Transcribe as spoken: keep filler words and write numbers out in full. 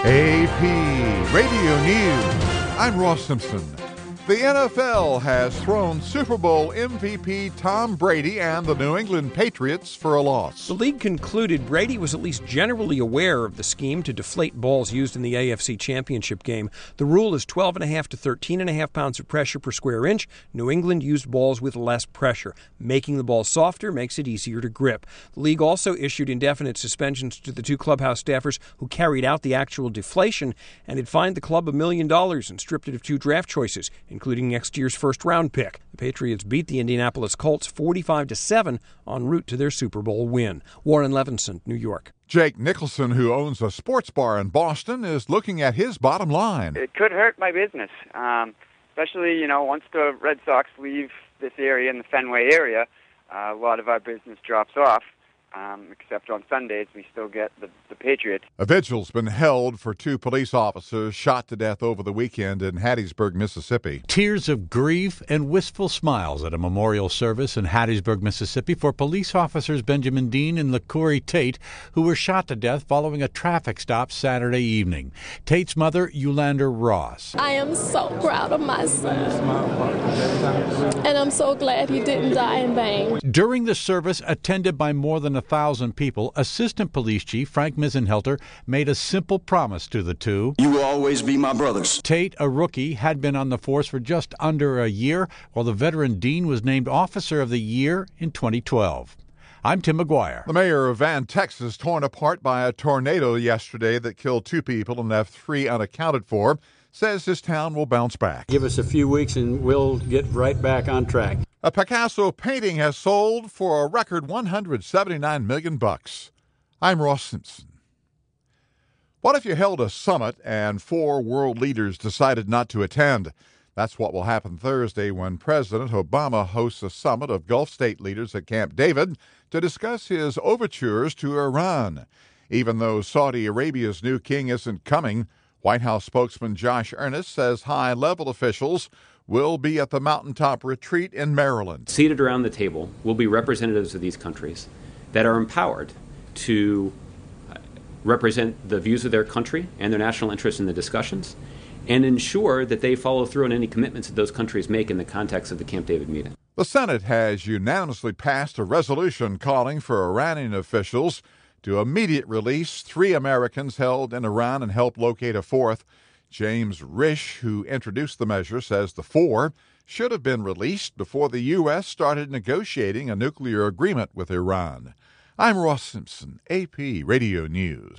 A P Radio News. I'm Ross Simpson. The N F L has thrown Super Bowl M V P Tom Brady and the New England Patriots for a loss. The league concluded Brady was at least generally aware of the scheme to deflate balls used in the A F C Championship game. The rule is twelve point five to thirteen point five pounds of pressure per square inch. New England used balls with less pressure. Making the ball softer makes it easier to grip. The league also issued indefinite suspensions to the two clubhouse staffers who carried out the actual deflation, and it fined the club a million dollars and stripped it of two draft choices, including next year's first-round pick. The Patriots beat the Indianapolis Colts forty-five to seven en route to their Super Bowl win. Warren Levinson, New York. Jake Nicholson, who owns a sports bar in Boston, is looking at his bottom line. It could hurt my business, um, especially, you know, once the Red Sox leave this area in the Fenway area, uh, a lot of our business drops off. Um, except on Sundays, we still get the, the Patriots. A vigil's been held for two police officers shot to death over the weekend in Hattiesburg, Mississippi. Tears of grief and wistful smiles at a memorial service in Hattiesburg, Mississippi for police officers Benjamin Dean and LaCourie Tate, who were shot to death following a traffic stop Saturday evening. Tate's mother, Yulander Ross. I am so proud of my son, and I'm so glad he didn't die in vain. During the service, attended by more than a thousand people, Assistant Police Chief Frank Misenhelter made a simple promise to the two. You will always be my brothers. Tate, a rookie, had been on the force for just under a year, while the veteran Dean was named Officer of the Year in twenty twelve. I'm Tim McGuire. The mayor of Van, Texas, torn apart by a tornado yesterday that killed two people and left three unaccounted for, says his town will bounce back. Give us a few weeks and we'll get right back on track. A Picasso painting has sold for a record one hundred seventy-nine million bucks. I'm Ross Simpson. What if you held a summit and four world leaders decided not to attend? That's what will happen Thursday when President Obama hosts a summit of Gulf state leaders at Camp David to discuss his overtures to Iran. Even though Saudi Arabia's new king isn't coming, White House spokesman Josh Earnest says high-level officials will be at the mountaintop retreat in Maryland. Seated around the table will be representatives of these countries that are empowered to represent the views of their country and their national interests in the discussions and ensure that they follow through on any commitments that those countries make in the context of the Camp David meeting. The Senate has unanimously passed a resolution calling for Iranian officials to immediately release three Americans held in Iran and help locate a fourth. James Risch, who introduced the measure, says the four should have been released before the U S started negotiating a nuclear agreement with Iran. I'm Ross Simpson, A P Radio News.